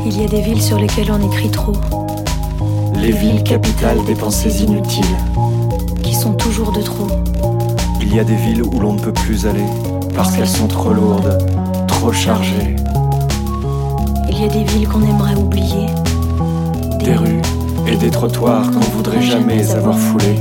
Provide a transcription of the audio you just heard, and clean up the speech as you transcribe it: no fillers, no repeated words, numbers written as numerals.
Il y a des villes sur lesquelles on écrit trop, Les villes capitales des pensées inutiles. qui sont toujours de trop. Il y a des villes où l'on ne peut plus aller, parce qu'elles sont trop lourdes, trop chargées. Il y a des villes qu'on aimerait oublier, Des rues et des trottoirs qu'on voudrait jamais avoir foulés.